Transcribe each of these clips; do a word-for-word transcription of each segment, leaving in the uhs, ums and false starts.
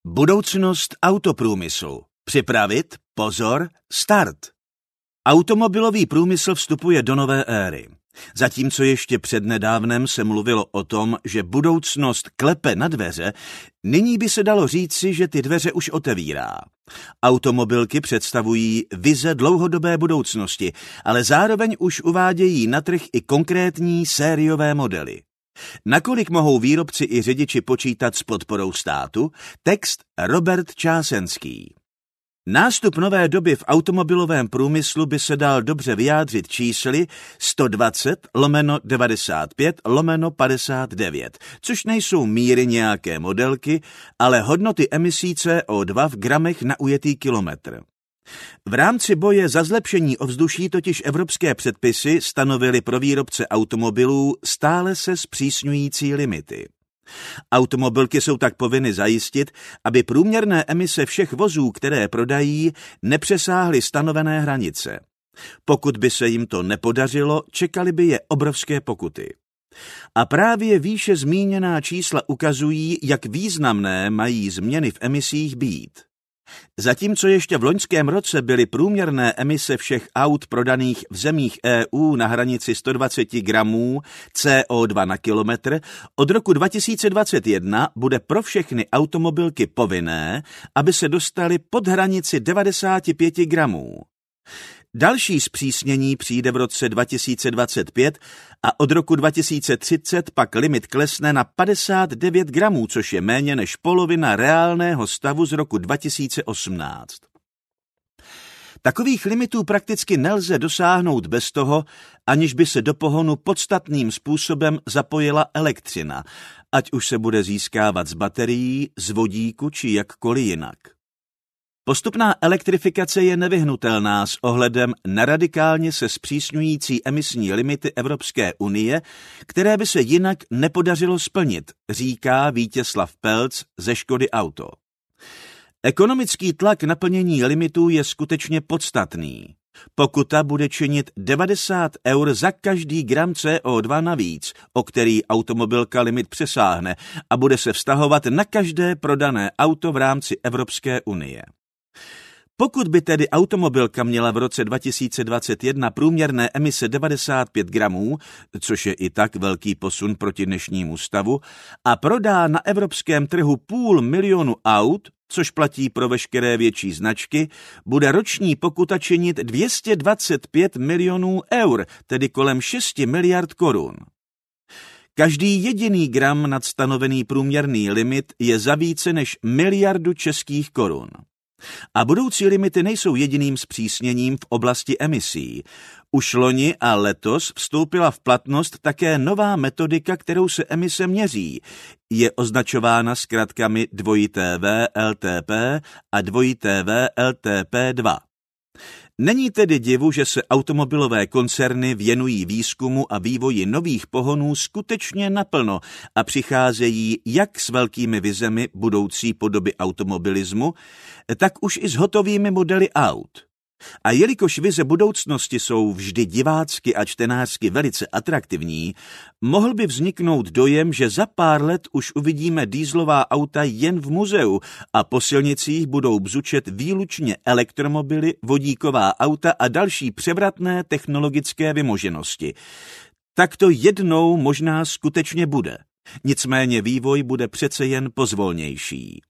Budoucnost autoprůmyslu. Připravit, pozor, start. Automobilový průmysl vstupuje do nové éry. Zatímco ještě přednedávnem se mluvilo o tom, že budoucnost klepe na dveře, nyní by se dalo říci, že ty dveře už otevírá. Automobilky představují vize dlouhodobé budoucnosti, ale zároveň už uvádějí na trh i konkrétní sériové modely. Nakolik mohou výrobci i řidiči počítat s podporou státu? Text Robert Čásenský. Nástup nové doby v automobilovém průmyslu by se dal dobře vyjádřit čísly sto dvacet lomeno devadesát pět lomeno padesát devět, což nejsou míry nějaké modelky, ale hodnoty emisí C O dva v gramech na ujetý kilometr. V rámci boje za zlepšení ovzduší totiž evropské předpisy stanovily pro výrobce automobilů stále se zpřísňující limity. Automobilky jsou tak povinny zajistit, aby průměrné emise všech vozů, které prodají, nepřesáhly stanovené hranice. Pokud by se jim to nepodařilo, čekaly by je obrovské pokuty. A právě výše zmíněná čísla ukazují, jak významné mají změny v emisích být. Zatímco ještě v loňském roce byly průměrné emise všech aut prodaných v zemích E U na hranici sto dvacet gramů C O dva na kilometr, od roku dva tisíce dvacet jedna bude pro všechny automobilky povinné, aby se dostaly pod hranici devadesát pět gramů. Další zpřísnění přijde v roce dva tisíce dvacet pět a od roku dva tisíce třicet pak limit klesne na padesát devět gramů, což je méně než polovina reálného stavu z roku dva tisíce osmnáct. Takových limitů prakticky nelze dosáhnout bez toho, aniž by se do pohonu podstatným způsobem zapojila elektřina, ať už se bude získávat z baterií, z vodíku či jakkoliv jinak. Postupná elektrifikace je nevyhnutelná s ohledem na radikálně se zpřísňující emisní limity Evropské unie, které by se jinak nepodařilo splnit, říká Vítězslav Pelc ze Škody Auto. Ekonomický tlak na plnění limitů je skutečně podstatný. Pokuta bude činit devadesát eur za každý gram C O dva navíc, o který automobilka limit přesáhne, a bude se vztahovat na každé prodané auto v rámci Evropské unie. Pokud by tedy automobilka měla v roce dva tisíce dvacet jedna průměrné emise devadesát pět gramů, což je i tak velký posun proti dnešnímu stavu, a prodá na evropském trhu půl milionu aut, což platí pro veškeré větší značky, bude roční pokuta činit dvě stě dvacet pět milionů eur, tedy kolem šest miliard korun. Každý jediný gram nad stanovený průměrný limit je za více než miliardu českých korun. A budoucí limity nejsou jediným zpřísněním v oblasti emisí. Už loni a letos vstoupila v platnost také nová metodika, kterou se emise měří. Je označována zkratkami dvojité V L T P a dvojité V L T P dva. Není tedy divu, že se automobilové koncerny věnují výzkumu a vývoji nových pohonů skutečně naplno a přicházejí jak s velkými vizemi budoucí podoby automobilismu, tak už i s hotovými modely aut. A jelikož vize budoucnosti jsou vždy divácky a čtenářsky velice atraktivní, mohl by vzniknout dojem, že za pár let už uvidíme dieselová auta jen v muzeu a po silnicích budou bzučet výlučně elektromobily, vodíková auta a další převratné technologické vymoženosti. Tak to jednou možná skutečně bude. Nicméně vývoj bude přece jen pozvolnější.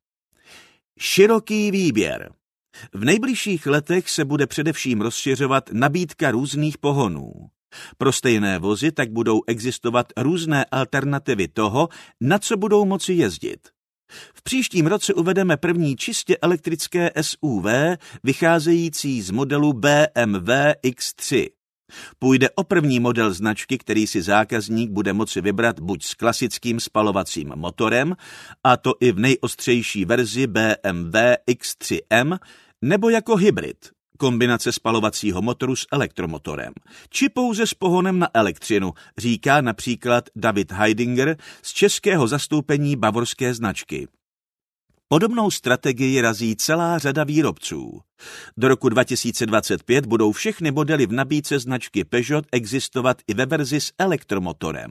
Široký výběr. V nejbližších letech se bude především rozšiřovat nabídka různých pohonů. Pro stejné vozy tak budou existovat různé alternativy toho, na co budou moci jezdit. V příštím roce uvedeme první čistě elektrické S U V, vycházející z modelu B M W X tři. Půjde o první model značky, který si zákazník bude moci vybrat buď s klasickým spalovacím motorem, a to i v nejostřejší verzi B M W X tři M, nebo jako hybrid, kombinace spalovacího motoru s elektromotorem, či pouze s pohonem na elektřinu, říká například David Heidinger z českého zastoupení bavorské značky. Podobnou strategii razí celá řada výrobců. Do roku dva tisíce dvacet pět budou všechny modely v nabídce značky Peugeot existovat i ve verzi s elektromotorem.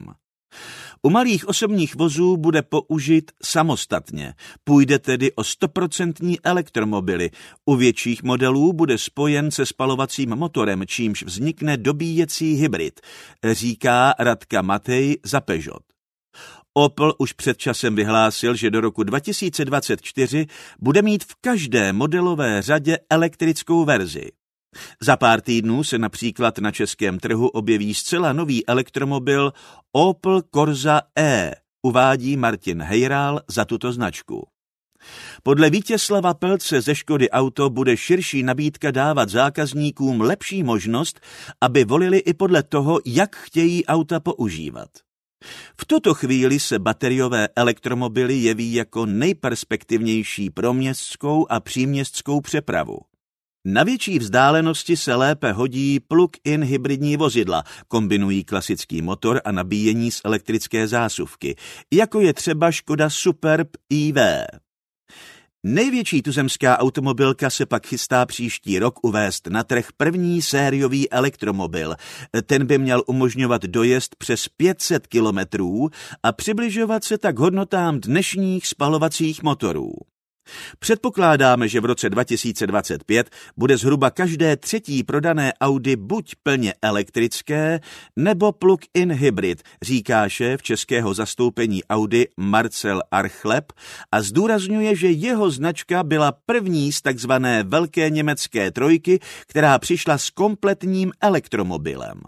U malých osobních vozů bude použit samostatně, půjde tedy o stoprocentní elektromobily. U větších modelů bude spojen se spalovacím motorem, čímž vznikne dobíjecí hybrid, říká Radka Matej za Peugeot. Opel už před časem vyhlásil, že do roku dva tisíce dvacet čtyři bude mít v každé modelové řadě elektrickou verzi. Za pár týdnů se například na českém trhu objeví zcela nový elektromobil Opel Corsa E, uvádí Martin Hejrál za tuto značku. Podle Vítězslava Pelce ze Škody Auto bude širší nabídka dávat zákazníkům lepší možnost, aby volili i podle toho, jak chtějí auta používat. V tuto chvíli se bateriové elektromobily jeví jako nejperspektivnější pro městskou a příměstskou přepravu. Na větší vzdálenosti se lépe hodí plug-in hybridní vozidla, kombinují klasický motor a nabíjení z elektrické zásuvky, jako je třeba Škoda Superb í vé. Největší tuzemská automobilka se pak chystá příští rok uvést na trh první sériový elektromobil. Ten by měl umožňovat dojezd přes pět set kilometrů a přibližovat se tak hodnotám dnešních spalovacích motorů. Předpokládáme, že v roce dva tisíce dvacet pět bude zhruba každé třetí prodané Audi buď plně elektrické nebo plug-in hybrid, říká šéf českého zastoupení Audi Marcel Archleb a zdůrazňuje, že jeho značka byla první z takzvané velké německé trojky, která přišla s kompletním elektromobilem.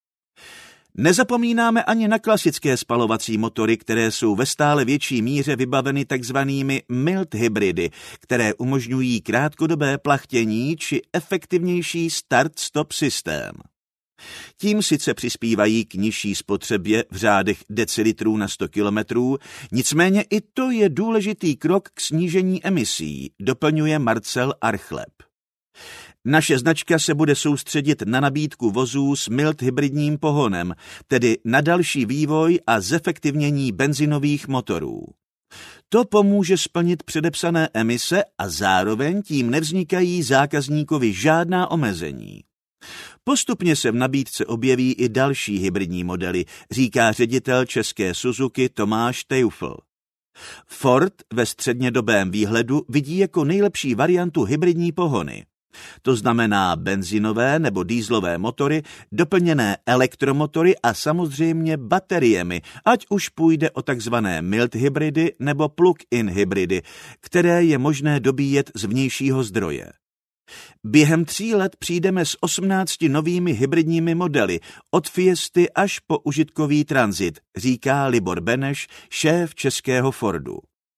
Nezapomínáme ani na klasické spalovací motory, které jsou ve stále větší míře vybaveny takzvanými mild hybridy, které umožňují krátkodobé plachtění či efektivnější start-stop systém. Tím sice přispívají k nižší spotřebě v řádech decilitrů na sto kilometrů, nicméně i to je důležitý krok k snížení emisí, doplňuje Marcel Archleb. Naše značka se bude soustředit na nabídku vozů s mild hybridním pohonem, tedy na další vývoj a zefektivnění benzinových motorů. To pomůže splnit předepsané emise a zároveň tím nevznikají zákazníkovi žádná omezení. Postupně se v nabídce objeví i další hybridní modely, říká ředitel české Suzuki Tomáš Teufl. Ford ve střednědobém výhledu vidí jako nejlepší variantu hybridní pohony. To znamená benzinové nebo dýzlové motory, doplněné elektromotory a samozřejmě bateriemi, ať už půjde o takzvané mild hybridy nebo plug-in hybridy, které je možné dobíjet z vnějšího zdroje. Během tří let přijdeme s osmnácti novými hybridními modely, od Fiesty až po užitkový Transit, říká Libor Beneš, šéf českého Fordu.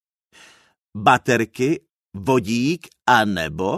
Baterky, vodík a nebo?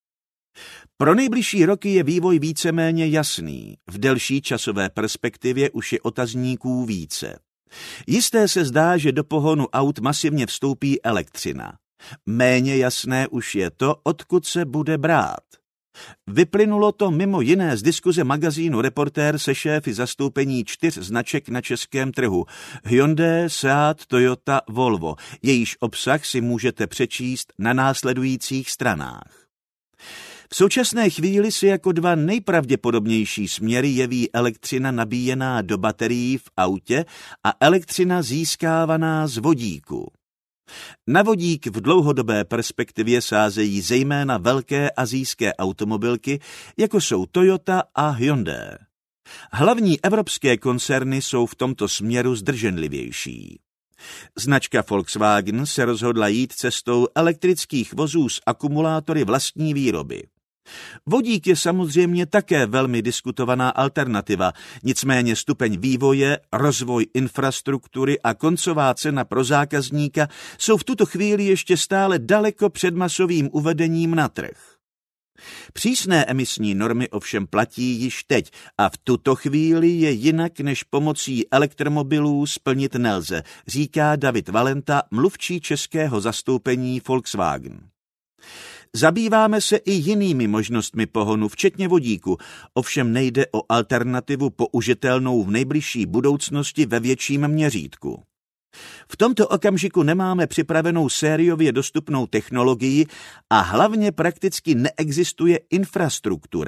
Pro nejbližší roky je vývoj víceméně jasný, v delší časové perspektivě už je otazníků více. Jisté se zdá, že do pohonu aut masivně vstoupí elektřina. Méně jasné už je to, odkud se bude brát. Vyplynulo to mimo jiné z diskuze magazínu Reportér se šéfy zastoupení čtyř značek na českém trhu Hyundai, Seat, Toyota, Volvo. Jejíž obsah si můžete přečíst na následujících stranách. V současné chvíli si jako dva nejpravděpodobnější směry jeví elektřina nabíjená do baterií v autě a elektřina získávaná z vodíku. Na vodík v dlouhodobé perspektivě sázejí zejména velké asijské automobilky, jako jsou Toyota a Hyundai. Hlavní evropské koncerny jsou v tomto směru zdrženlivější. Značka Volkswagen se rozhodla jít cestou elektrických vozů s akumulátory vlastní výroby. Vodík je samozřejmě také velmi diskutovaná alternativa, nicméně stupeň vývoje, rozvoj infrastruktury a koncová cena pro zákazníka jsou v tuto chvíli ještě stále daleko před masovým uvedením na trh. Přísné emisní normy ovšem platí již teď a v tuto chvíli je jinak než pomocí elektromobilů splnit nelze, říká David Valenta, mluvčí českého zastoupení Volkswagen. Zabýváme se i jinými možnostmi pohonu, včetně vodíku, ovšem nejde o alternativu použitelnou v nejbližší budoucnosti ve větším měřítku. V tomto okamžiku nemáme připravenou sériově dostupnou technologii a hlavně prakticky neexistuje infrastruktura.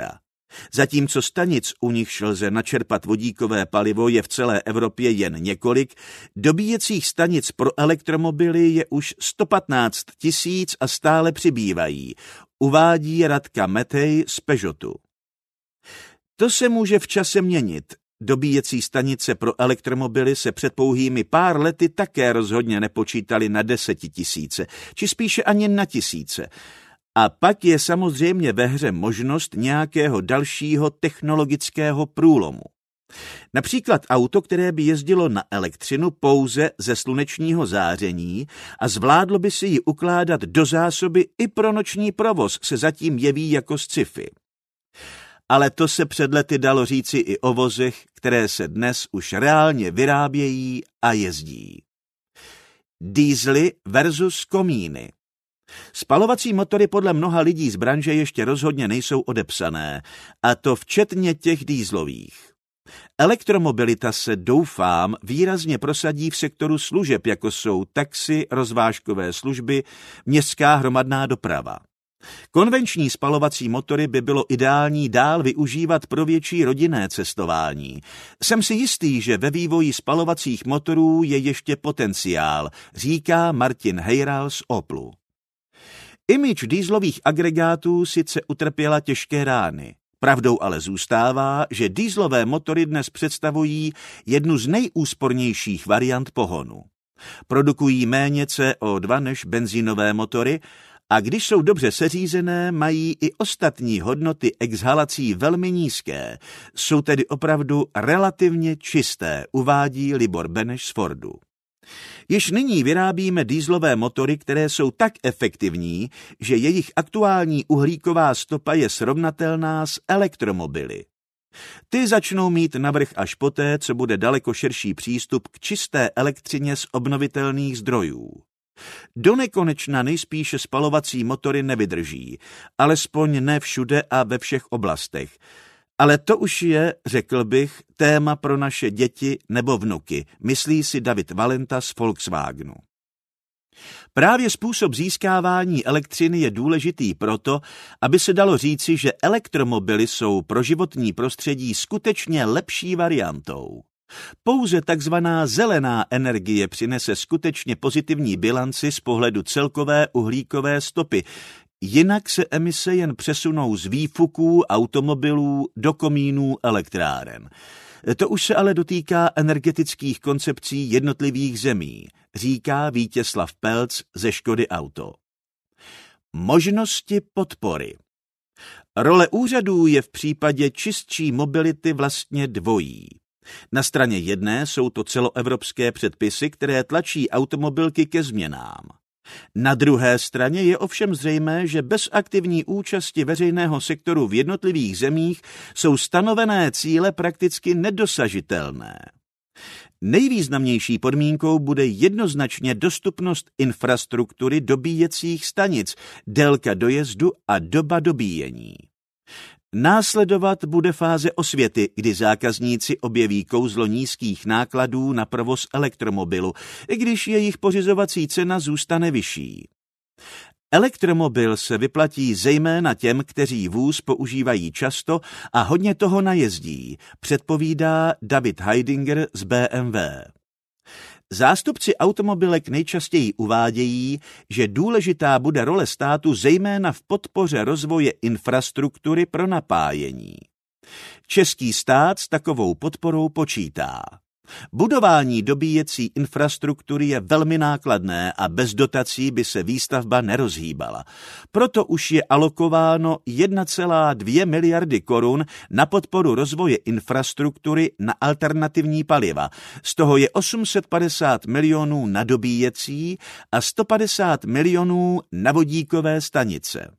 Zatímco stanic, u nichž lze načerpat vodíkové palivo, je v celé Evropě jen několik, dobíjecích stanic pro elektromobily je už sto patnáct tisíc a stále přibývají, uvádí Radka Metej z Peugeotu. To se může v čase měnit. Dobíjecí stanice pro elektromobily se před pouhými pár lety také rozhodně nepočítaly na desetitisíce, či spíše ani na tisíce. A pak je samozřejmě ve hře možnost nějakého dalšího technologického průlomu. Například auto, které by jezdilo na elektřinu pouze ze slunečního záření a zvládlo by si ji ukládat do zásoby i pro noční provoz, se zatím jeví jako sci-fi. Ale to se před lety dalo říci i o vozech, které se dnes už reálně vyrábějí a jezdí. Diesely versus komíny. Spalovací motory podle mnoha lidí z branže ještě rozhodně nejsou odepsané, a to včetně těch dieselových. Elektromobilita se, doufám, výrazně prosadí v sektoru služeb, jako jsou taxi, rozvážkové služby, městská hromadná doprava. Konvenční spalovací motory by bylo ideální dál využívat pro větší rodinné cestování. Jsem si jistý, že ve vývoji spalovacích motorů je ještě potenciál, říká Martin Hejral z Oplu. Image dieselových agregátů sice utrpěla těžké rány. Pravdou ale zůstává, že dieselové motory dnes představují jednu z nejúspornějších variant pohonu. Produkují méně C O dva než benzínové motory a když jsou dobře seřízené, mají i ostatní hodnoty exhalací velmi nízké. Jsou tedy opravdu relativně čisté, uvádí Libor Beneš z Fordu. Již nyní vyrábíme dieselové motory, které jsou tak efektivní, že jejich aktuální uhlíková stopa je srovnatelná s elektromobily. Ty začnou mít navrch až poté, co bude daleko širší přístup k čisté elektřině z obnovitelných zdrojů. Donekonečna nejspíše spalovací motory nevydrží, alespoň ne všude a ve všech oblastech. Ale to už je, řekl bych, téma pro naše děti nebo vnuky, myslí si David Valenta z Volkswagenu. Právě způsob získávání elektřiny je důležitý proto, aby se dalo říci, že elektromobily jsou pro životní prostředí skutečně lepší variantou. Pouze takzvaná zelená energie přinese skutečně pozitivní bilanci z pohledu celkové uhlíkové stopy, jinak se emise jen přesunou z výfuků automobilů do komínů elektráren. To už se ale dotýká energetických koncepcí jednotlivých zemí, říká Vítězslav Pelc ze Škody Auto. Možnosti podpory. Role úřadů je v případě čistší mobility vlastně dvojí. Na straně jedné jsou to celoevropské předpisy, které tlačí automobilky ke změnám. Na druhé straně je ovšem zřejmé, že bez aktivní účasti veřejného sektoru v jednotlivých zemích jsou stanovené cíle prakticky nedosažitelné. Nejvýznamnější podmínkou bude jednoznačně dostupnost infrastruktury dobíjecích stanic, délka dojezdu a doba dobíjení. Následovat bude fáze osvěty, kdy zákazníci objeví kouzlo nízkých nákladů na provoz elektromobilu, i když jejich pořizovací cena zůstane vyšší. Elektromobil se vyplatí zejména těm, kteří vůz používají často a hodně toho najezdí, předpovídá David Heidinger z B M W. Zástupci automobilek nejčastěji uvádějí, že důležitá bude role státu zejména v podpoře rozvoje infrastruktury pro napájení. Český stát s takovou podporou počítá. Budování dobíjecí infrastruktury je velmi nákladné a bez dotací by se výstavba nerozhýbala. Proto už je alokováno jedna celá dvě miliardy korun na podporu rozvoje infrastruktury na alternativní paliva. Z toho je osm set padesát milionů na dobíjecí a sto padesát milionů na vodíkové stanice.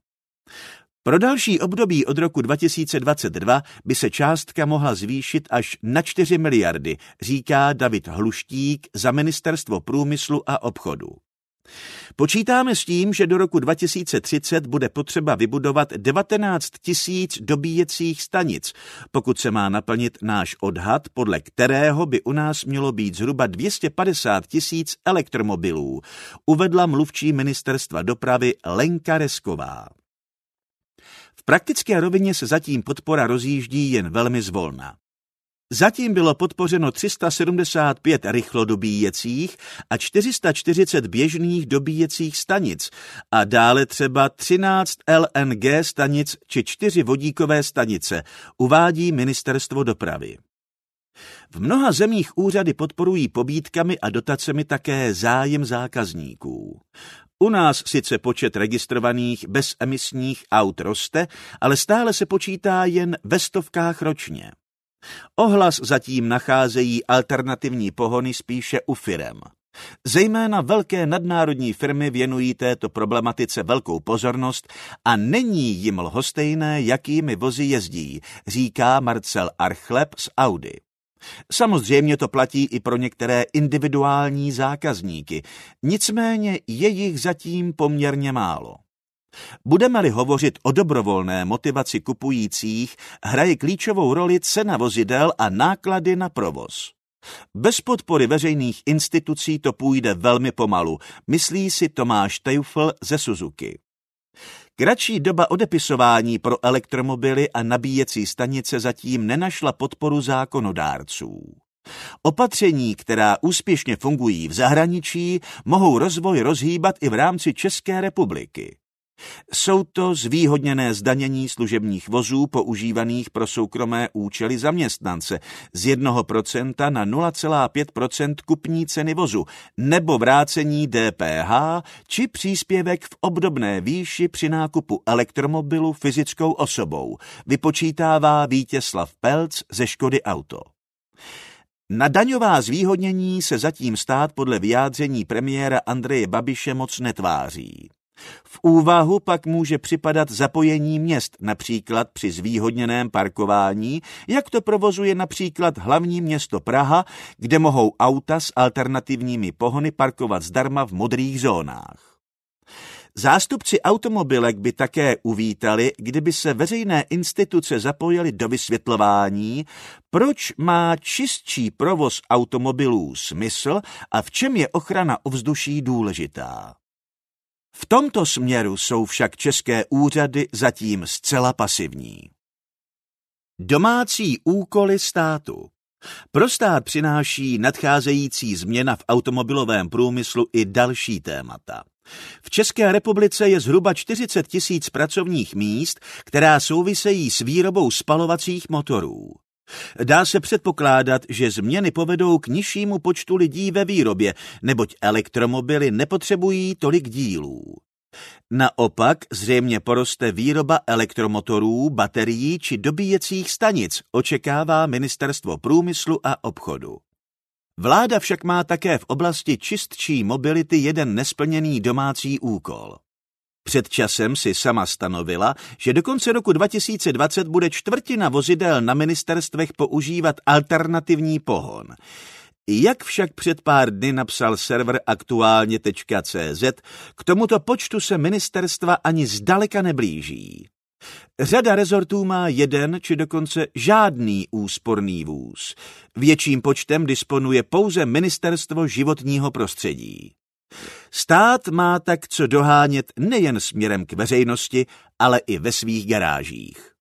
Pro další období od roku dva tisíce dvacet dva by se částka mohla zvýšit až na čtyři miliardy, říká David Hluštík za Ministerstvo průmyslu a obchodu. Počítáme s tím, že do roku dva tisíce třicet bude potřeba vybudovat devatenáct tisíc dobíjecích stanic, pokud se má naplnit náš odhad, podle kterého by u nás mělo být zhruba dvě stě padesát tisíc elektromobilů, uvedla mluvčí Ministerstva dopravy Lenka Resková. V praktické rovině se zatím podpora rozjíždí jen velmi zvolna. Zatím bylo podpořeno tři sta sedmdesát pět rychlodobíjecích a čtyři sta čtyřicet běžných dobíjecích stanic a dále třeba třináct L N G stanic či čtyři vodíkové stanice, uvádí Ministerstvo dopravy. V mnoha zemích úřady podporují pobídkami a dotacemi také zájem zákazníků. U nás sice počet registrovaných bezemisních aut roste, ale stále se počítá jen ve stovkách ročně. Ohlas zatím nacházejí alternativní pohony spíše u firem. Zejména velké nadnárodní firmy věnují této problematice velkou pozornost a není jim lhostejné, jakými vozy jezdí, říká Marcel Archleb z Audi. Samozřejmě to platí i pro některé individuální zákazníky, nicméně je jich zatím poměrně málo. Budeme-li hovořit o dobrovolné motivaci kupujících, hraje klíčovou roli cena vozidel a náklady na provoz. Bez podpory veřejných institucí to půjde velmi pomalu, myslí si Tomáš Teufel ze Suzuki. Kratší doba odepisování pro elektromobily a nabíjecí stanice zatím nenašla podporu zákonodárců. Opatření, která úspěšně fungují v zahraničí, mohou rozvoj rozhýbat i v rámci České republiky. Jsou to zvýhodněné zdanění služebních vozů používaných pro soukromé účely zaměstnance z jednoho procenta na nula celá pět procenta kupní ceny vozu nebo vrácení D P H či příspěvek v obdobné výši při nákupu elektromobilu fyzickou osobou, vypočítává Vítězslav Pelc ze Škody Auto. Na daňová zvýhodnění se zatím stát podle vyjádření premiéra Andreje Babiše moc netváří. V úvahu pak může připadat zapojení měst, například při zvýhodněném parkování, jak to provozuje například hlavní město Praha, kde mohou auta s alternativními pohony parkovat zdarma v modrých zónách. Zástupci automobilek by také uvítali, kdyby se veřejné instituce zapojily do vysvětlování, proč má čistší provoz automobilů smysl a v čem je ochrana ovzduší důležitá. V tomto směru jsou však české úřady zatím zcela pasivní. Domácí úkoly státu. Pro stát přináší nadcházející změna v automobilovém průmyslu i další témata. V České republice je zhruba čtyřicet tisíc pracovních míst, která souvisejí s výrobou spalovacích motorů. Dá se předpokládat, že změny povedou k nižšímu počtu lidí ve výrobě, neboť elektromobily nepotřebují tolik dílů. Naopak zřejmě poroste výroba elektromotorů, baterií či dobíjecích stanic, očekává Ministerstvo průmyslu a obchodu. Vláda však má také v oblasti čistší mobility jeden nesplněný domácí úkol. Před časem si sama stanovila, že do konce roku dva tisíce dvacet bude čtvrtina vozidel na ministerstvech používat alternativní pohon. Jak však před pár dny napsal server aktuálně tečka cé zet, k tomuto počtu se ministerstva ani zdaleka neblíží. Řada rezortů má jeden či dokonce žádný úsporný vůz. Větším počtem disponuje pouze Ministerstvo životního prostředí. Stát má tak co dohánět nejen směrem k veřejnosti, ale i ve svých garážích.